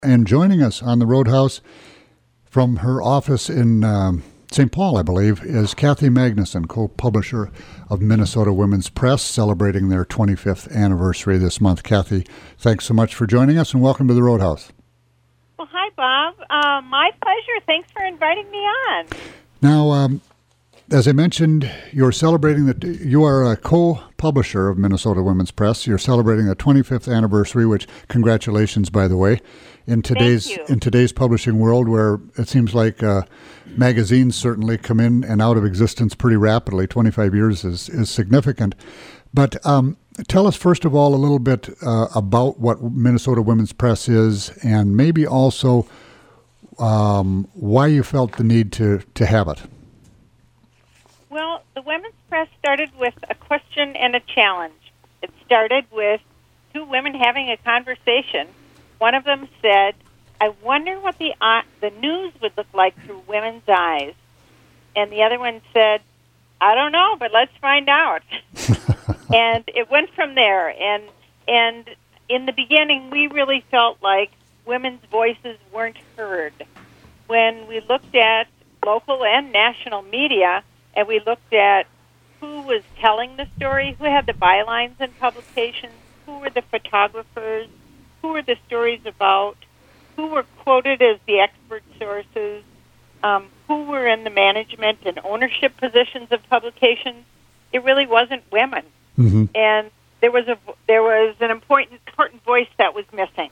And joining us on the Roadhouse from her office in St. Paul, I believe, is Kathy Magnuson, co-publisher of Minnesota Women's Press, celebrating their 25th anniversary this month. Kathy, thanks so much for joining us, and welcome to the Roadhouse. Well, hi, Bob. My pleasure. Thanks for inviting me on. Now, as I mentioned, you're celebrating you are a co-publisher of Minnesota Women's Press. You're celebrating the 25th anniversary, which, congratulations, by the way. In today's publishing world, where it seems like magazines certainly come in and out of existence pretty rapidly, 25 years is significant. But tell us, first of all, a little bit about what Minnesota Women's Press is, and maybe also why you felt the need to have it. Well, the Women's Press started with a question and a challenge. It started with two women having a conversation. One of them said, I wonder what the news would look like through women's eyes. And the other one said, I don't know, but let's find out. And it went from there. And in the beginning, we really felt like women's voices weren't heard. When we looked at local and national media, and we looked at who was telling the story, who had the bylines in publications, who were the photographers, who were the stories about, who were quoted as the expert sources, who were in the management and ownership positions of publications. It really wasn't women. Mm-hmm. And there was an important voice that was missing.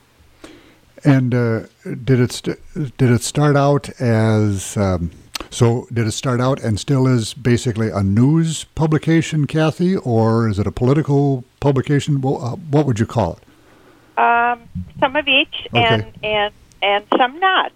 And did it start out as did it start out and still is basically a news publication, Kathy, or is it a political publication? What would you call it? Some of each, okay. and some not.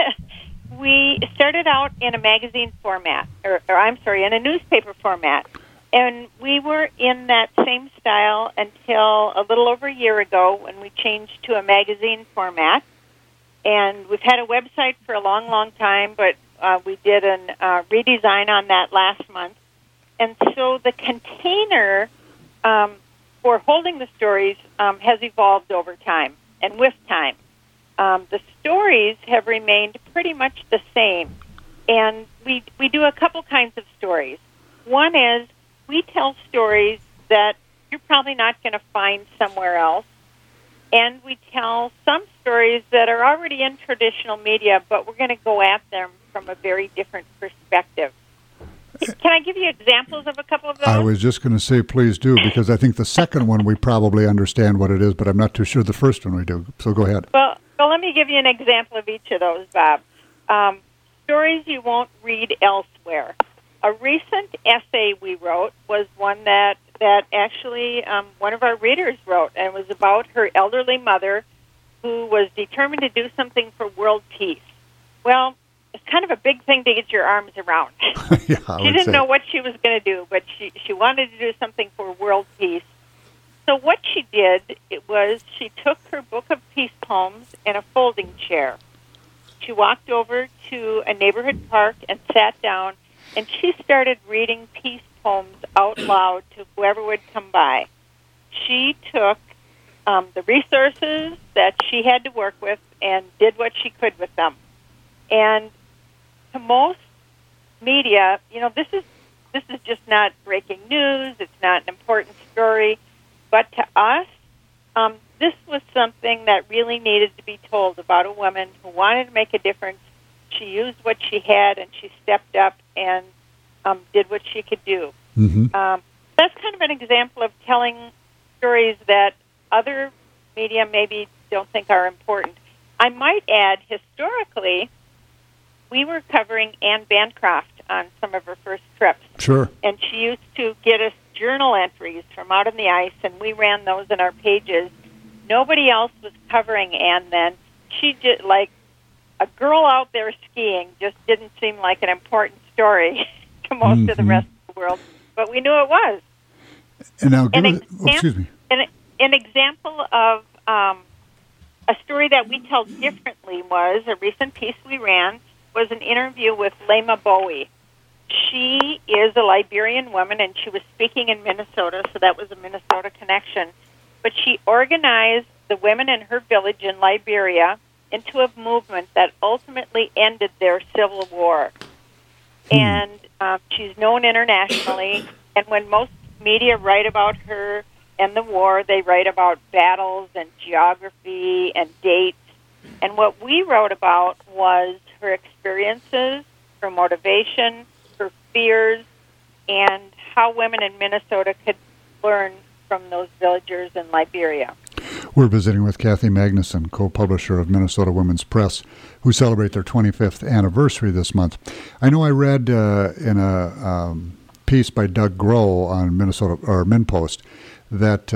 We started out in a magazine format, or in a newspaper format, and we were in that same style until a little over a year ago when we changed to a magazine format. And we've had a website for a long, long time, but we did a redesign on that last month. And so the container for holding the stories has evolved over time and with time. The stories have remained pretty much the same. And we do a couple kinds of stories. One is we tell stories that you're probably not going to find somewhere else. And we tell some stories that are already in traditional media, but we're going to go at them from a very different perspective. Can I give you examples of a couple of those? I was just going to say, please do, because I think the second one we probably understand what it is, but I'm not too sure the first one we do. So go ahead. Well, let me give you an example of each of those, Bob. Stories you won't read elsewhere. A recent essay we wrote was one that actually one of our readers wrote, and it was about her elderly mother who was determined to do something for world peace. Well, it's kind of a big thing to get your arms around. Yeah, she didn't know what she was going to do, but she wanted to do something for world peace. So what she did was she took her book of peace poems and a folding chair. She walked over to a neighborhood park and sat down, and she started reading peace poems out loud to whoever would come by. She took the resources that she had to work with and did what she could with them. And to most media, this is just not breaking news. It's not an important story. But to us, this was something that really needed to be told about a woman who wanted to make a difference. She used what she had, and she stepped up and did what she could do. Mm-hmm. That's kind of an example of telling stories that other media maybe don't think are important. I might add, historically, we were covering Anne Bancroft on some of her first trips. Sure. And she used to get us journal entries from out on the ice, and we ran those in our pages. Nobody else was covering Anne then. She just, like a girl out there skiing, just didn't seem like an important story to most of the rest of the world. But we knew it was. And now, excuse me. An example of a story that we tell differently was a recent piece we ran was an interview with Lema Bowie. She is a Liberian woman, and she was speaking in Minnesota, so that was a Minnesota connection. But she organized the women in her village in Liberia into a movement that ultimately ended their civil war. And she's known internationally. And when most media write about her and the war, they write about battles and geography and dates. And what we wrote about was her experiences, her motivation, her fears, and how women in Minnesota could learn from those villagers in Liberia. We're visiting with Kathy Magnuson, co-publisher of Minnesota Women's Press, who celebrate their 25th anniversary this month. I know I read in a piece by Doug Groh on Minnesota or MinnPost that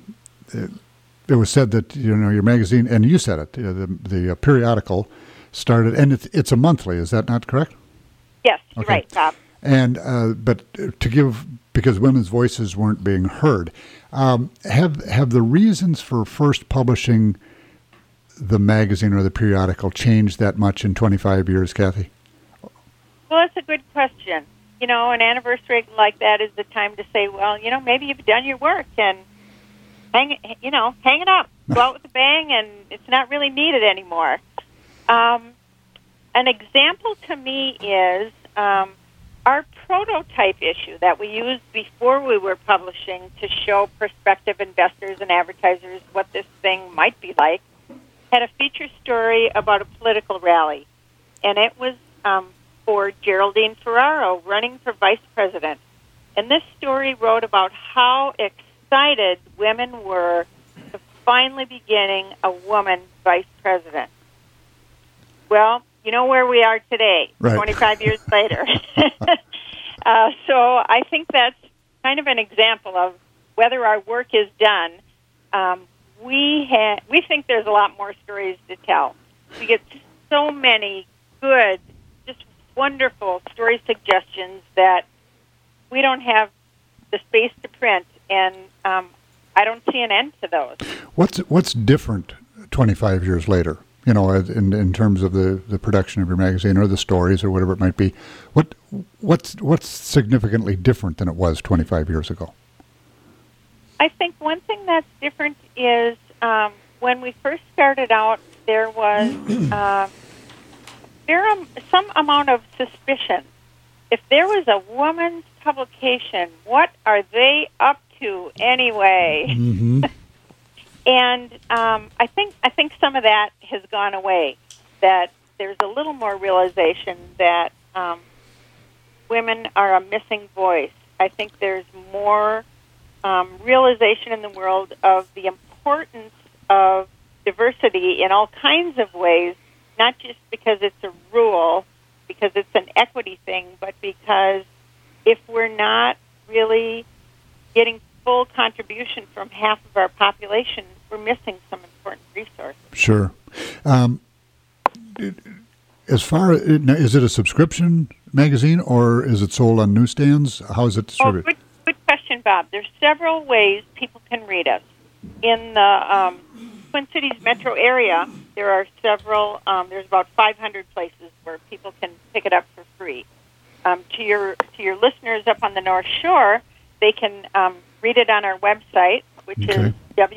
it was said that your magazine, and you said it, the periodical started, and it's a monthly. Is that not correct? Yes, you're right, Bob. And but because women's voices weren't being heard, have the reasons for first publishing the magazine or the periodical changed that much in 25 years, Kathy? Well, that's a good question. An anniversary like that is the time to say, well, maybe you've done your work and hang it up, go out with a bang, and it's not really needed anymore. An example to me is our prototype issue that we used before we were publishing to show prospective investors and advertisers what this thing might be like, had a feature story about a political rally. And it was for Geraldine Ferraro running for vice president. And this story wrote about how excited women were to finally be getting a woman vice president. Well, you know where we are today, right. 25 years later. So I think that's kind of an example of whether our work is done. We think there's a lot more stories to tell. We get so many good, just wonderful story suggestions that we don't have the space to print, and I don't see an end to those. What's different 25 years later? In terms of the production of your magazine or the stories or whatever it might be, what's significantly different than it was 25 years ago? I think one thing that's different is when we first started out, there was some amount of suspicion. If there was a woman's publication, what are they up to anyway? Mm-hmm. And I think some of that has gone away, that there's a little more realization that women are a missing voice. I think there's more realization in the world of the importance of diversity in all kinds of ways, not just because it's a rule, because it's an equity thing, but because if we're not really getting full contribution from half of our population, we're missing some important resources. Sure. As far as, is it a subscription magazine or is it sold on newsstands? How is it distributed? Good question, Bob. There's several ways people can read us. In the Twin Cities metro area, there are several, there's about 500 places where people can pick it up for free. To your listeners up on the North Shore, they can read it on our website, which is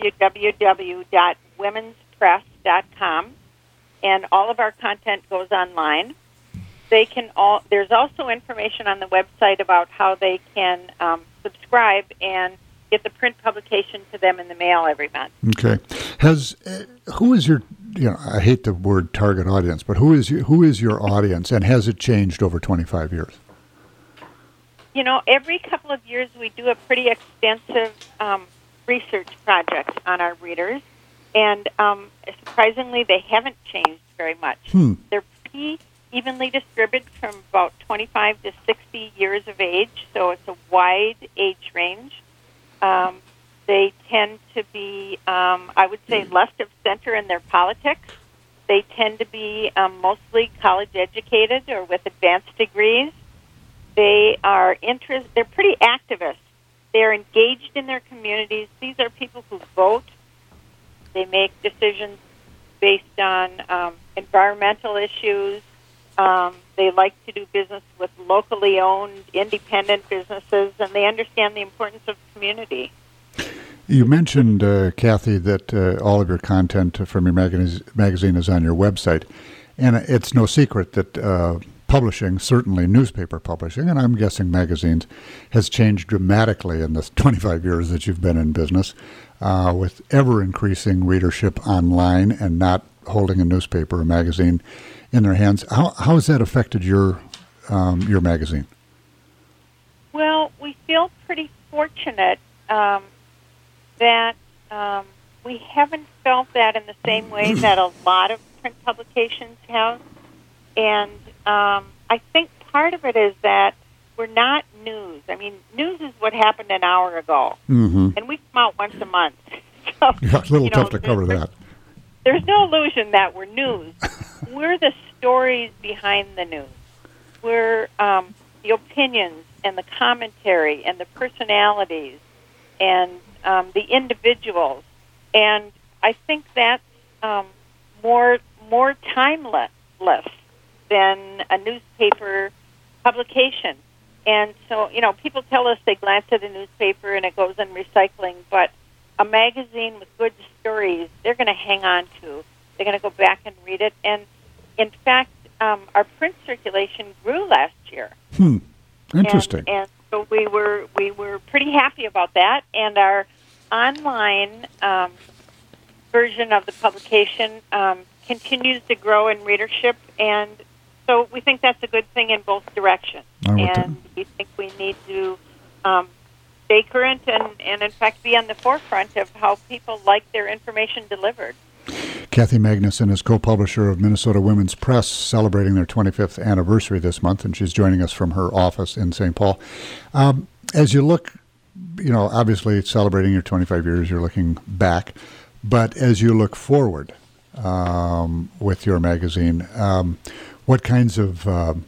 www.womenspress.com, and all of our content goes online. There's also information on the website about how they can subscribe and get the print publication to them in the mail every month. Okay. Who is your, I hate the word target audience, but who is your audience, and has it changed over 25 years? Every couple of years we do a pretty extensive research project on our readers, and surprisingly, they haven't changed very much. They're pretty evenly distributed from about 25 to 60 years of age, so it's a wide age range. They tend to be, I would say, left of center in their politics. They tend to be mostly college-educated or with advanced degrees. They're pretty activist. They're engaged in their communities. These are people who vote. They make decisions based on environmental issues. They like to do business with locally owned, independent businesses, and they understand the importance of community. You mentioned, Kathy, that all of your content from your magazine is on your website. And it's no secret that publishing, certainly newspaper publishing, and I'm guessing magazines, has changed dramatically in the 25 years that you've been in business, with ever-increasing readership online and not holding a newspaper or magazine in their hands. How has that affected your magazine? Well, we feel pretty fortunate that we haven't felt that in the same way that a lot of print publications have. And I think part of it is that we're not news. I mean, news is what happened an hour ago. Mm-hmm. And we come out once a month. So, yeah, a little tough to cover that. There's no illusion that we're news. We're the stories behind the news. We're the opinions and the commentary and the personalities and the individuals. And I think that's more timeless than a newspaper publication. And so, people tell us they glance at a newspaper and it goes in recycling, but a magazine with good stories, they're going to hang on to. They're going to go back and read it. And in fact, our print circulation grew last year. Interesting. And so we were pretty happy about that. And our online version of the publication continues to grow in readership, and so we think that's a good thing in both directions. And we think we need to stay current and in fact be on the forefront of how people like their information delivered. Kathy Magnuson is co-publisher of Minnesota Women's Press, celebrating their 25th anniversary this month, and she's joining us from her office in St. Paul. As you look, obviously celebrating your 25 years, you're looking back, but as you look forward with your magazine, what kinds of,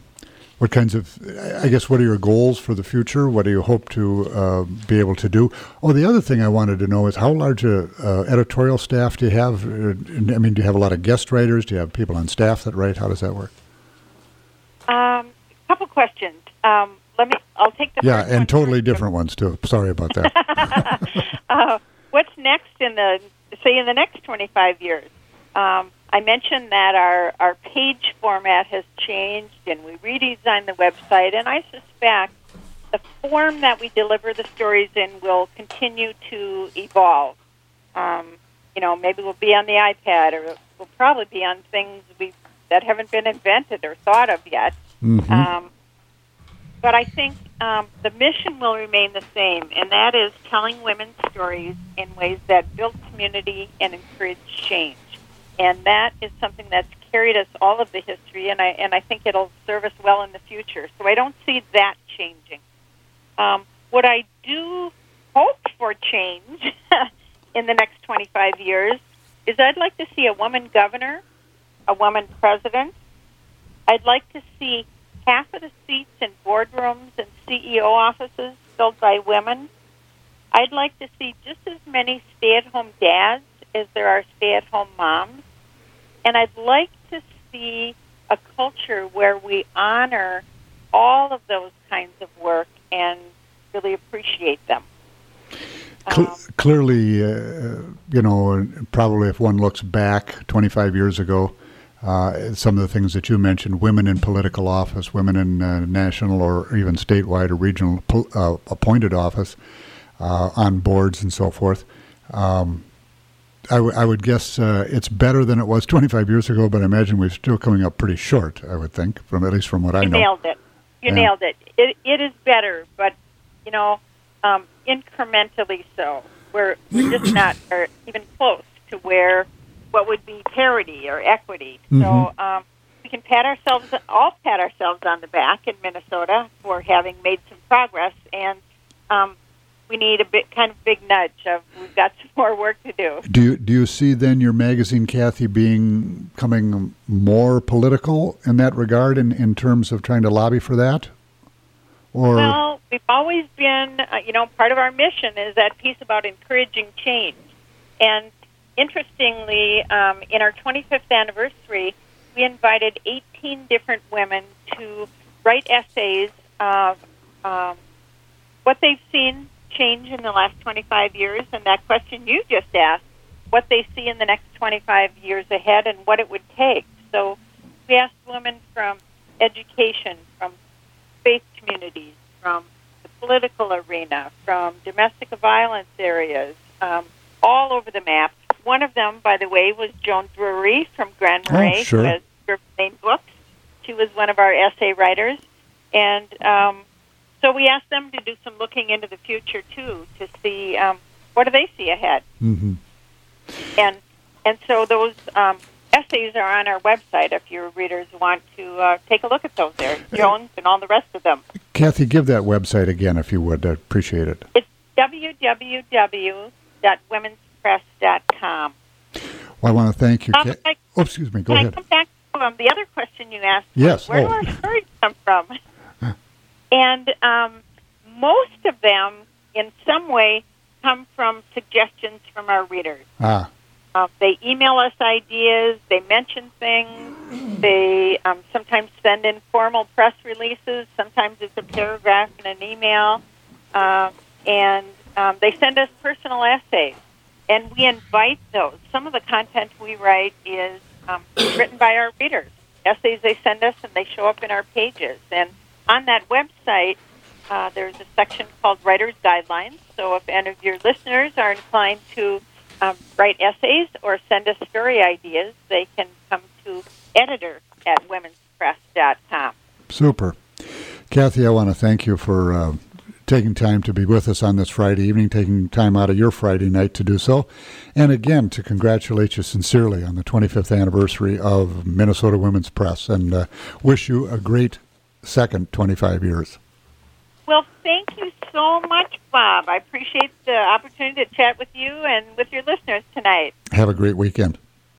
I guess, what are your goals for the future? What do you hope to be able to do? Oh, the other thing I wanted to know is how large a editorial staff do you have? I mean, do you have a lot of guest writers? Do you have people on staff that write? How does that work? A couple questions. I'll take the yeah, first and one totally first. Different ones too. Sorry about that. What's next in the next 25 years? I mentioned that our page format has changed, and we redesigned the website, and I suspect the form that we deliver the stories in will continue to evolve. Maybe we'll be on the iPad, or we'll probably be on things that haven't been invented or thought of yet. Mm-hmm. But I think the mission will remain the same, and that is telling women's stories in ways that build community and encourage change. And that is something that's carried us all of the history, and I think it'll serve us well in the future. So I don't see that changing. What I do hope for change in the next 25 years is I'd like to see a woman governor, a woman president. I'd like to see half of the seats in boardrooms and CEO offices filled by women. I'd like to see just as many stay-at-home dads as there are stay-at-home moms. And I'd like to see a culture where we honor all of those kinds of work and really appreciate them. Clearly, probably if one looks back 25 years ago, some of the things that you mentioned, women in political office, women in national or even statewide or regional appointed office, on boards and so forth, I would guess it's better than it was 25 years ago, but I imagine we're still coming up pretty short, I would think, at least from what I know. You nailed it. It is better, but, incrementally so. We're just not even close to what would be parity or equity. Mm-hmm. So we can all pat ourselves on the back in Minnesota for having made some progress, and we need a big nudge of we've got some more work to do. Do you see then your magazine, Kathy, becoming more political in that regard in terms of trying to lobby for that? Or well, we've always been, part of our mission is that piece about encouraging change. And interestingly, in our 25th anniversary, we invited 18 different women to write essays of what they've seen change in the last 25 years, and that question you just asked, what they see in the next 25 years ahead and what it would take. So we asked women from education, from faith communities, from the political arena, from domestic violence areas, all over the map. One of them, by the way, was Joan Drury from Grand Marais, sure. who has her main books. She was one of our essay writers. And so we asked them to do some looking into the future, too, to see what do they see ahead. Mm-hmm. And so those essays are on our website if your readers want to take a look at those there. Jones and all the rest of them. Kathy, give that website again if you would. I'd appreciate it. It's www.womenspress.com. Well, I want to thank you. Excuse me. Go ahead. Can I come back to the other question you asked? Yes. Where do our stories come from? And most of them, in some way, come from suggestions from our readers. They email us ideas. They mention things. They sometimes send in formal press releases. Sometimes it's a paragraph in an email. And they send us personal essays. And we invite those. Some of the content we write is written by our readers. Essays they send us, and they show up in our pages. And on that website, there's a section called Writer's Guidelines. So if any of your listeners are inclined to write essays or send us story ideas, they can come to editor@womenspress.com. Super. Kathy, I want to thank you for taking time to be with us on this Friday evening, taking time out of your Friday night to do so. And again, to congratulate you sincerely on the 25th anniversary of Minnesota Women's Press, and wish you a great second 25 years. Well, thank you so much, Bob. I appreciate the opportunity to chat with you and with your listeners tonight. Have a great weekend.